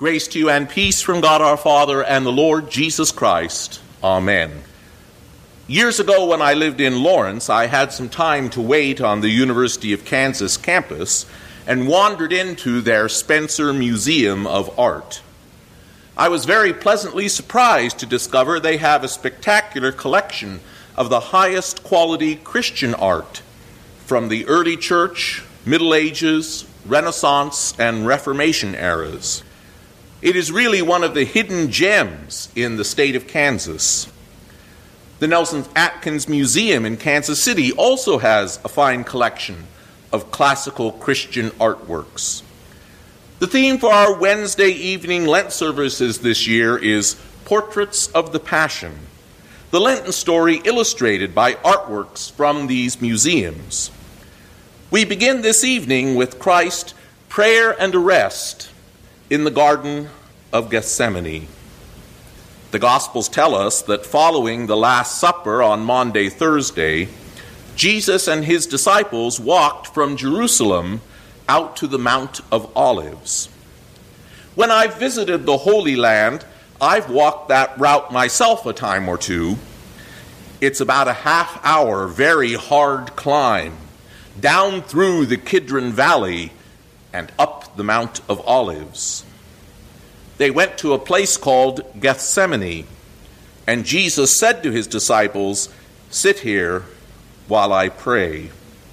Grace to you and peace from God our Father and the Lord Jesus Christ. Amen. Years ago when I lived in Lawrence, I had some time to wait on the University of Kansas campus and wandered into their Spencer Museum of Art. I was very pleasantly surprised to discover they have a spectacular collection of the highest quality Christian art from the early church, Middle Ages, Renaissance, and Reformation eras. It is really one of the hidden gems in the state of Kansas. The Nelson Atkins Museum in Kansas City also has a fine collection of classical Christian artworks. The theme for our Wednesday evening Lent services this year is Portraits of the Passion, the Lenten story illustrated by artworks from these museums. We begin this evening with Christ's prayer and arrest in the Garden of Gethsemane. The Gospels tell us that following the Last Supper on Maundy Thursday, Jesus and his disciples walked from Jerusalem out to the Mount of Olives. When I've visited the Holy Land, I've walked that route myself a time or two. It's about a half-hour, very hard climb, down through the Kidron Valley and up the Mount of Olives. They went to a place called Gethsemane, and Jesus said to his disciples, "Sit here while I pray."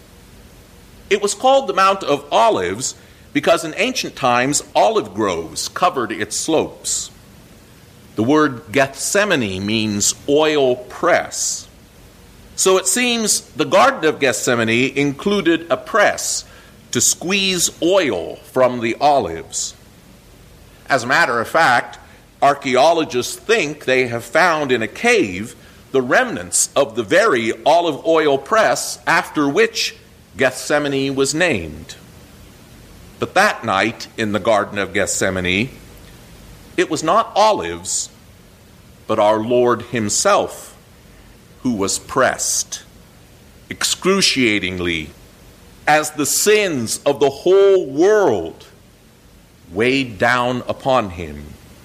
It was called the Mount of Olives because in ancient times olive groves covered its slopes. The word Gethsemane means oil press. So it seems the Garden of Gethsemane included a press to squeeze oil from the olives. As a matter of fact, archaeologists think they have found in a cave the remnants of the very olive oil press after which Gethsemane was named. But that night in the Garden of Gethsemane, it was not olives, but our Lord himself who was pressed excruciatingly as the sins of the whole world weighed down upon him.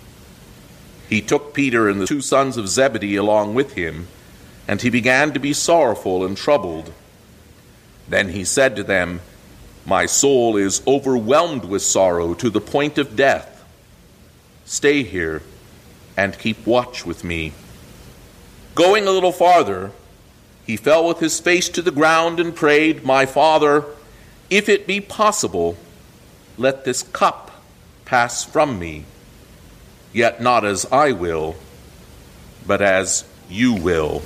He took Peter and the two sons of Zebedee along with him, and he began to be sorrowful and troubled. Then he said to them, "My soul is overwhelmed with sorrow to the point of death. Stay here and keep watch with me." Going a little farther, he fell with his face to the ground and prayed, "My Father, if it be possible, let this cup pass from me. Yet not as I will, but as you will."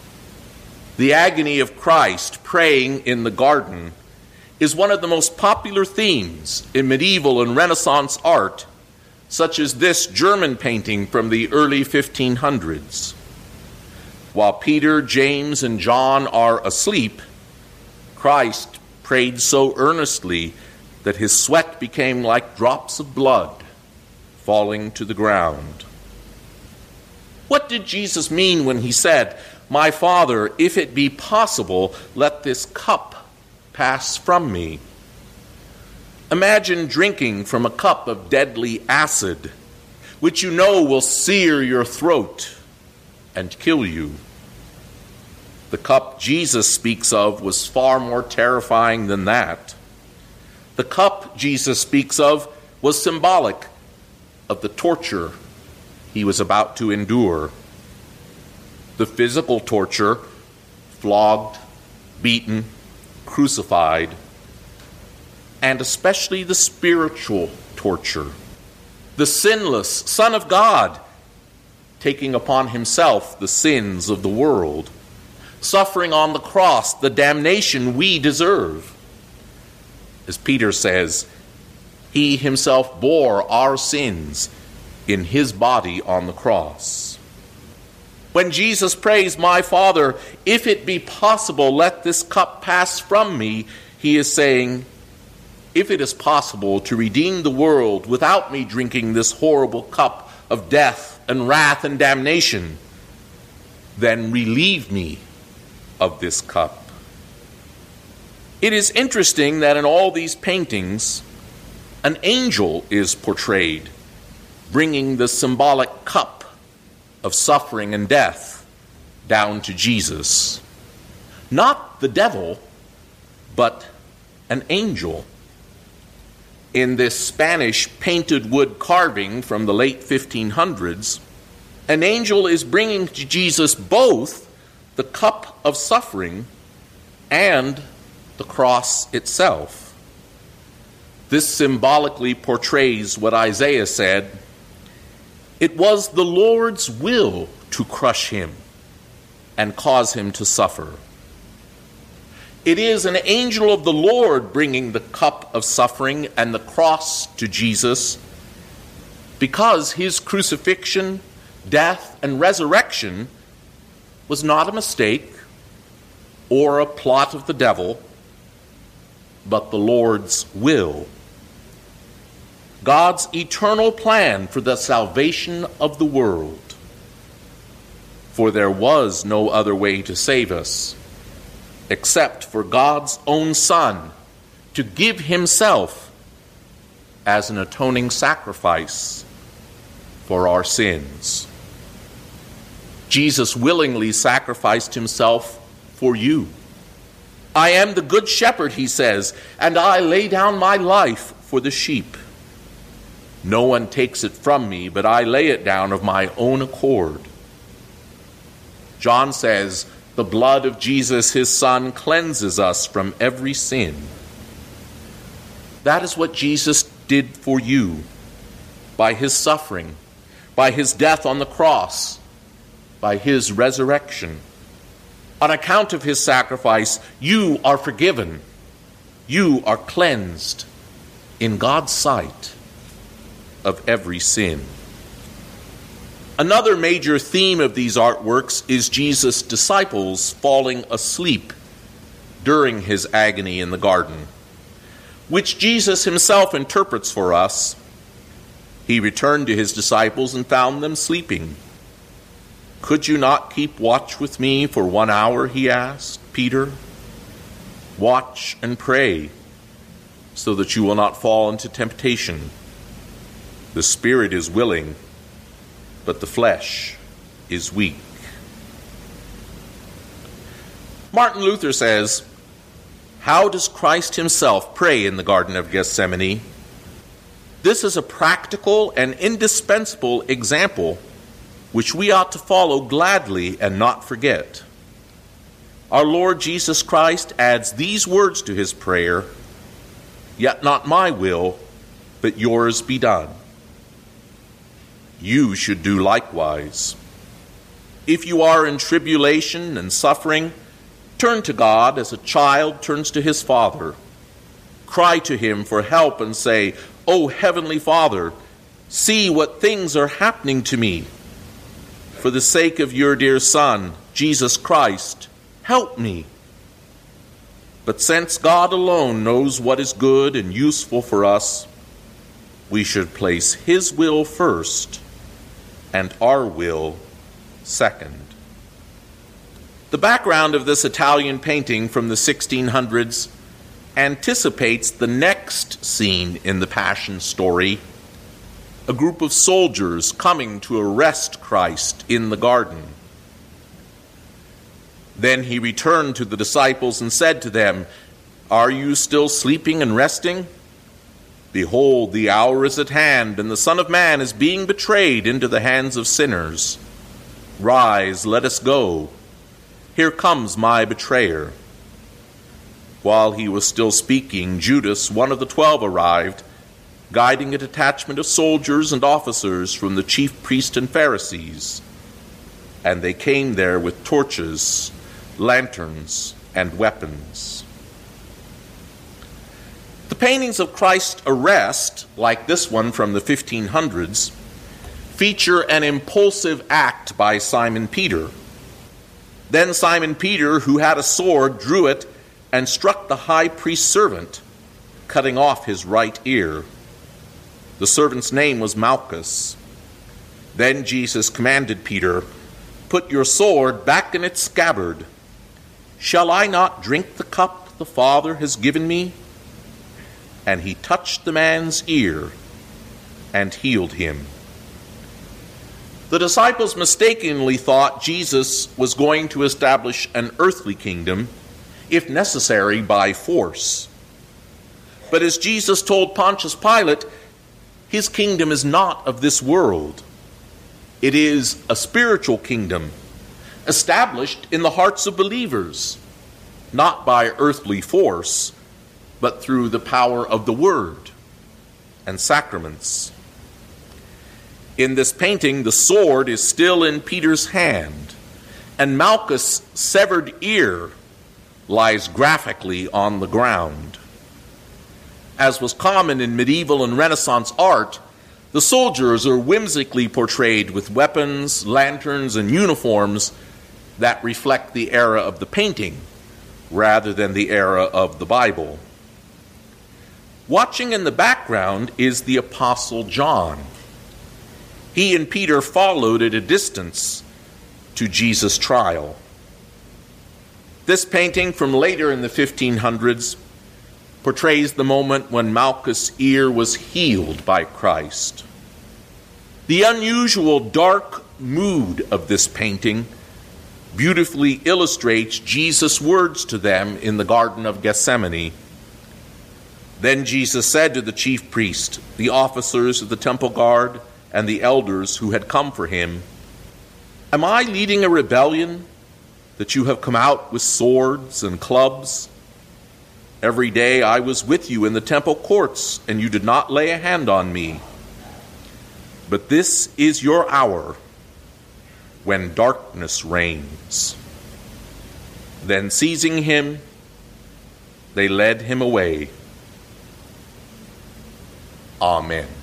The agony of Christ praying in the garden is one of the most popular themes in medieval and Renaissance art, such as this German painting from the early 1500s. While Peter, James, and John are asleep, Christ prayed so earnestly that his sweat became like drops of blood falling to the ground. What did Jesus mean when he said, "My Father, if it be possible, let this cup pass from me"? Imagine drinking from a cup of deadly acid, which you know will sear your throat and kill you. The cup Jesus speaks of was far more terrifying than that. The cup Jesus speaks of was symbolic of the torture he was about to endure. The physical torture, flogged, beaten, crucified, and especially the spiritual torture, the sinless Son of God taking upon himself the sins of the world, suffering on the cross the damnation we deserve. As Peter says, he himself bore our sins in his body on the cross. When Jesus prays, "My Father, if it be possible, let this cup pass from me," he is saying, if it is possible to redeem the world without me drinking this horrible cup of death and wrath and damnation, then relieve me of this cup. It is interesting that in all these paintings, an angel is portrayed bringing the symbolic cup of suffering and death down to Jesus. Not the devil, but an angel. In this Spanish painted wood carving from the late 1500s, an angel is bringing to Jesus both the cup of suffering and the cross itself. This symbolically portrays what Isaiah said: "It was the Lord's will to crush him and cause him to suffer." It is an angel of the Lord bringing the cup of suffering and the cross to Jesus, because his crucifixion, death, and resurrection was not a mistake or a plot of the devil, but the Lord's will. God's eternal plan for the salvation of the world. For there was no other way to save us except for God's own Son to give himself as an atoning sacrifice for our sins. Jesus willingly sacrificed himself for you. "I am the good shepherd," he says, "and I lay down my life for the sheep. No one takes it from me, but I lay it down of my own accord." John says, "The blood of Jesus, his Son, cleanses us from every sin." That is what Jesus did for you by his suffering, by his death on the cross, by his resurrection. On account of his sacrifice, you are forgiven. You are cleansed in God's sight of every sin. Another major theme of these artworks is Jesus' disciples falling asleep during his agony in the garden, which Jesus himself interprets for us. He returned to his disciples and found them sleeping. "Could you not keep watch with me for 1 hour?" he asked Peter. "Watch and pray so that you will not fall into temptation. The spirit is willing, but the flesh is weak." Martin Luther says, "How does Christ himself pray in the Garden of Gethsemane? This is a practical and indispensable example which we ought to follow gladly and not forget. Our Lord Jesus Christ adds these words to his prayer: 'Yet not my will, but yours be done.' You should do likewise. If you are in tribulation and suffering, turn to God as a child turns to his father. Cry to him for help and say, 'O Heavenly Father, see what things are happening to me. For the sake of your dear Son, Jesus Christ, help me.' But since God alone knows what is good and useful for us, we should place his will first and our will second." The background of this Italian painting from the 1600s anticipates the next scene in the Passion story: a group of soldiers coming to arrest Christ in the garden. "Then he returned to the disciples and said to them, 'Are you still sleeping and resting? Behold, the hour is at hand, and the Son of Man is being betrayed into the hands of sinners. Rise, let us go. Here comes my betrayer.' While he was still speaking, Judas, one of the 12, arrived, guiding a detachment of soldiers and officers from the chief priests and Pharisees. And they came there with torches, lanterns, and weapons." The paintings of Christ's arrest, like this one from the 1500s, feature an impulsive act by Simon Peter. Then Simon Peter, who had a sword, drew it and struck the high priest's servant, cutting off his right ear. The servant's name was Malchus. Then Jesus commanded Peter, "Put your sword back in its scabbard. Shall I not drink the cup the Father has given me?" And he touched the man's ear and healed him. The disciples mistakenly thought Jesus was going to establish an earthly kingdom, if necessary by force. But as Jesus told Pontius Pilate, his kingdom is not of this world. It is a spiritual kingdom, established in the hearts of believers, not by earthly force, but through the power of the Word and sacraments. In this painting, the sword is still in Peter's hand, and Malchus' severed ear lies graphically on the ground. As was common in medieval and Renaissance art, the soldiers are whimsically portrayed with weapons, lanterns, and uniforms that reflect the era of the painting rather than the era of the Bible. Watching in the background is the Apostle John. He and Peter followed at a distance to Jesus' trial. This painting from later in the 1500s portrays the moment when Malchus' ear was healed by Christ. The unusual dark mood of this painting beautifully illustrates Jesus' words to them in the Garden of Gethsemane. Then Jesus said to the chief priest, the officers of the temple guard, and the elders who had come for him, "Am I leading a rebellion that you have come out with swords and clubs? Every day I was with you in the temple courts, and you did not lay a hand on me. But this is your hour when darkness reigns." Then seizing him, they led him away. Amen.